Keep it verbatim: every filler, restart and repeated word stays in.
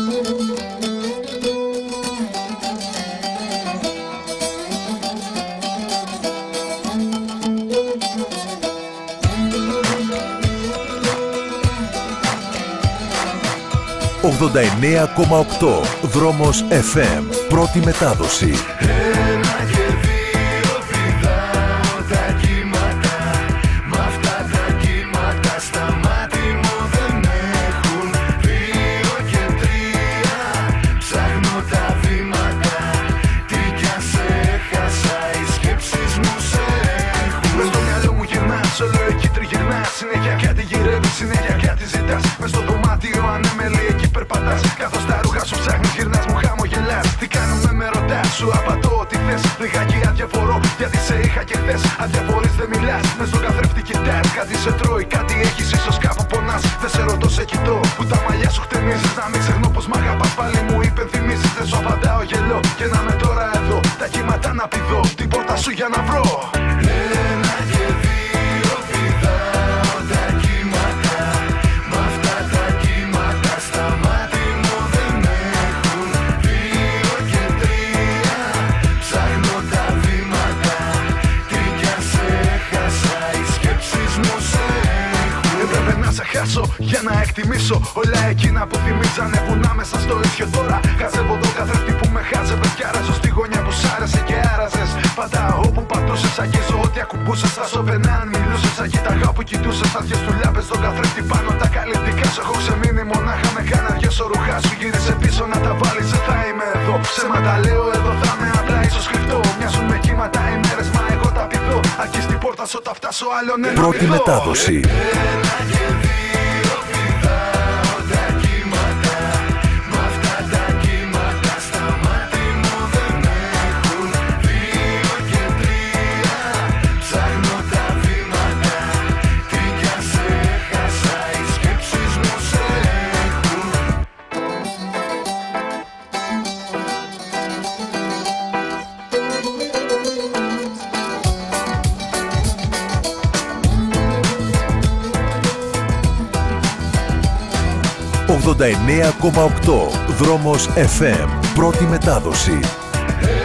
ογδόντα εννέα κόμμα οκτώ Δρόμος εφ εμ. Πρώτη μετάδοση. Ένα και δύο πηδάω τα κύματα. Μ' αυτά τα κύματα στα μάτι μου δεν έχουν. Δύο και τρία ψάχνω τα βήματα. Τι κι αν σε έχασα, οι σκέψεις μου σε έχουν. Μες στο μυαλό μου γυρνάς, όλο εκεί τριγυρνάς. Συνέχεια κάτι γυρεύεις, συνέχεια κάτι ζητάς. Μες στο δωμάτιο ανέμελη εκεί περπατάς. Καθώς τα ρούχα σου ψάχνεις, γυρνάς, μου χαμογελάς. Τι κάνουμε με ρωτάς, σου απαντώ ό,τι θες. Λιγάκι αδιαφορώ, γιατί σε είχα και χθες. Αδιαφορείς, δεν μιλάς, μες στον καθρέφτη κοιτάς. Κάτι σε τρώει, κάτι έχεις, ίσως κάπου πονάς. Δεν σε ρωτώ, σε κοιτώ, που τα μαλλιά σου χτενίζεις. Να μην ξεχνώ πως μ' αγαπάς, πάλι μου υπενθυμίζεις. Δεν σου απαντάω, γελώ, και να με τώρα εδώ. Τα κύματα να πηδώ, την πόρτα σου για να βρω. Ένα και δύο πηδάω τα κύματα. Μ' αυτά τα κύματα στα μάτι μου δεν έχουν. Δύο και τρία ψάχνω τα βήματα. Τι κι αν σε έχασα, οι σκέψεις μου σε έχουν. Έπρεπε να σε χάσω για να εκτιμήσω όλα εκείνα που θυμίζανε βουνά μέσα στο ίσιο τώρα. Χαζεύω τον καθρέφτη που με χάζευε κι άραζω στη γωνιά που σ' άρεσε και άραζες. Πάντα όπου πατούσες, αγγίζω ό,τι ακουμπούσες. Θα σωπαινά αν μιλούσες, αγίταγα που κοιτούσες. Άδειες του λάμπες στον καθρέφτη πάνω τα καλλιτικά σου. Έχω ξεμείνει μονάχα με κάνα δυο ρούχά σου. Γύρισε πίσω να τα βάλεις, δεν θα είμαι εδώ. Ψέματα λέω, εδώ θα είμαι απλά ίσως κρυφτό. Μοιάζουν με κύματα οι μέρες, μα εγώ τα πηδώ. Αρκεί στην πόρτα σου όταν φτάσω άλλον ένα. Πρώτη μετάδοση. Ένα και δύο πηδάω τα κύματα. Μ' αυτά τα κύματα στα μάτι μου δεν έχουν. Δύο και τρία ψάχνω τα βήματα. Τι κι αν σε έχασα, οι σκέψεις μου σε έχουν. ογδόντα εννέα κόμμα οκτώ Δρόμος εφ εμ. Πρώτη μετάδοση.